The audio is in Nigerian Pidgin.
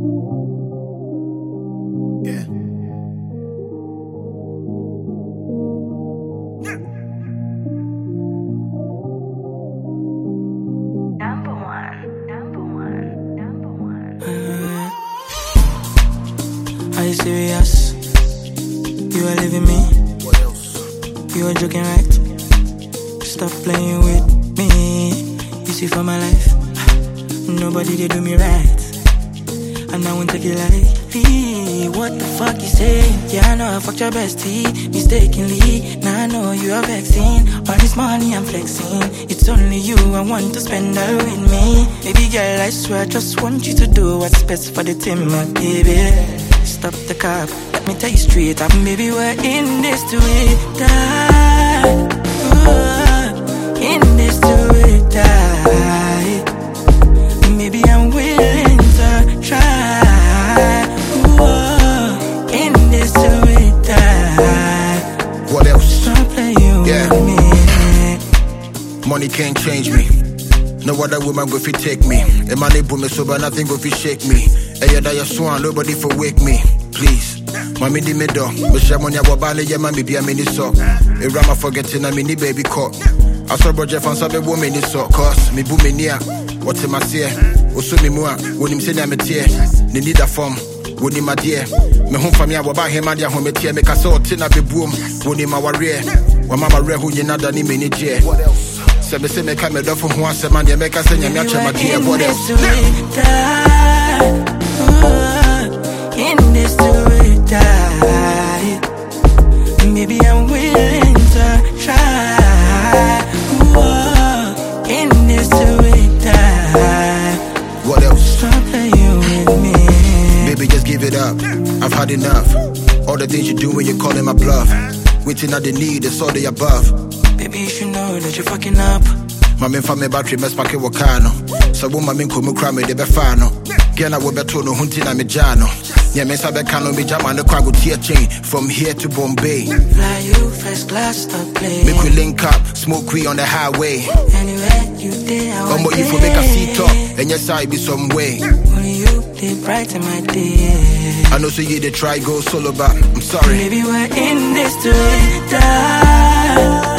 Yeah. Are you serious? You are leaving me? What else? You are joking, right? Stop playing with me. You see, for my life, nobody they do me right, and I won't take it lightly. What the fuck you say? Yeah, I know I fucked your bestie mistakenly. Now I know you are vexing. All this money I'm flexing. It's only you I want to spend all with me. Baby girl, I swear I just want you to do what's best for the team, my baby. Stop the cop, let me tell you straight up, baby, we're in this to it die. In this to it die. Maybe I'm willing to try. In this to it die. What else? Stop playing with me. Money can't change me. No other woman go fi take me. A man they put me sober, nothing go fi shake me. Hey, yeah, that swan, nobody for wake me. Please, mommy di me do. Me share money about bale, yeah, mommy be a mini so. A rama forgetting a mini baby caught. I saw Roger fan sabe woman in so. Cause me boom me near. What's in my seer? Oso me mua. When him say I'm a tear. Ni need a form. When him my dear. Me home for me I waba him and ya home tear. Me kasa otina be boom. When him my warrior. When mama re who you nada ni me ni dear. Say me come me do for who answer man. Ya make us say nyame acha my dear. What else? In this to it die. Maybe I'm willing to try. In this to it die. What else? Stop playing with me. Baby, just give it up. I've had enough. All the things you do when you're calling my bluff. Waiting at the need, it's all the above. Baby, you should know that you're fucking up. Mami fa me battery mess pack wakano. So woman min ko mu kra me de be fa no. Girl I will beto no hunti na me jano. Yeah, me sabe kano me jama no kwa go tear chain from here to Bombay. Fly you first class, stop playing. Make we link up, smoke we on the highway. Anywhere you there, I want you for make a seat up, and yes I be some way. Only you did brighten my day. I know so you did try go solo, but I'm sorry. Maybe we're in this to die.